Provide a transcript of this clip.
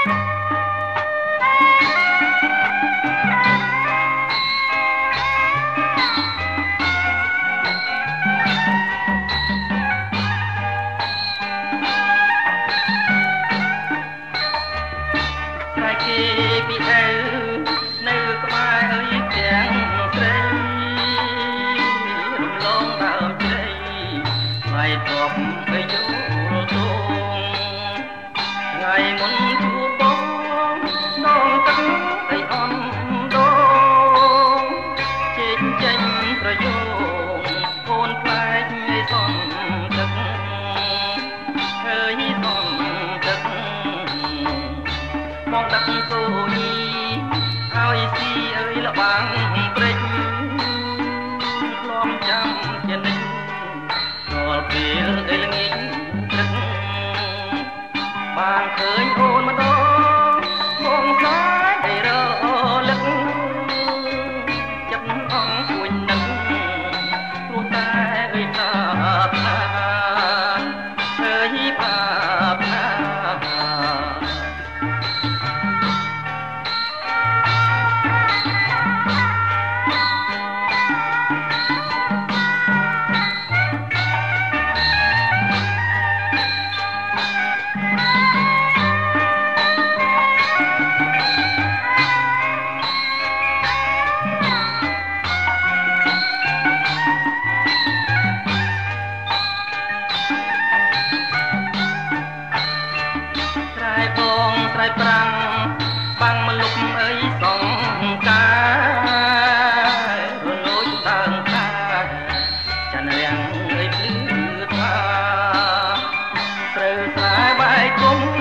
ពីអើនៅក្បែរអើយទាំងស្រីរំលងដើមជ្រៃស្វែងទ្របអើយយល់ទងថ្ងៃមុនជួបបងនងទឹកអីអន់ដងជិះចេញប្រយោគអូនផ្លែកឲ្យសំទឹកអើយសំទឹកមកទឹកសូញីឲ្យស៊ីអើយលបាំងព្រេចឆ្លំចាំជានិចរាល់ពេលអើយល្ងាចព្រឹកបានឃើញអូនម្ដងមកខ្លាចឲ្យរលឹកចិត្តអង្គគួយនឹងព្រោះតែអើយប្រាថ្នាអើយប្រាថ្នាត្រៃប្រាំងបាំងមលុបអើយសងការលួយដើមតាចានរាំងអើយភ្លឺថ្លាត្រូវស្រែបែកគុំ